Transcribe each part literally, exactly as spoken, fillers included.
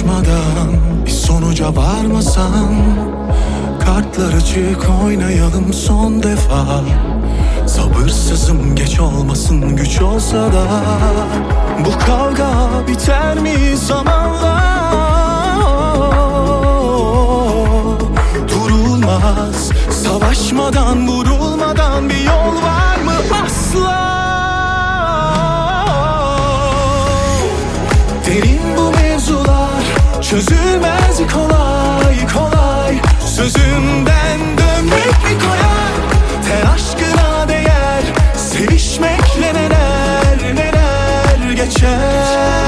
Savaşmadan bir sonuca varmasan, kartlar açık oynayalım son defa. Sabırsızım, geç olmasın, güç olsa da. Bu kavga biter mi zamanla? Durulmaz, savaşmadan, vurulmadan bir yol var mı asla? Derin bu mevzular, çözülmez kolay kolay. Sözümden dönmek mi kolay? Ter aşkına değer, sevişmekle neler neler geçer.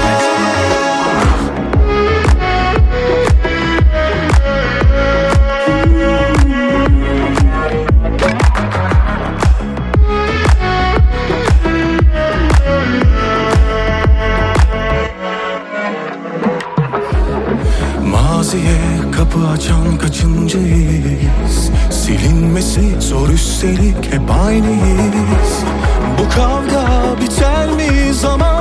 Maziye kapı açan kaçıncıyız? Silinmesi zor, üstelik hep aynıyız. Bu kavga biter mi zaman?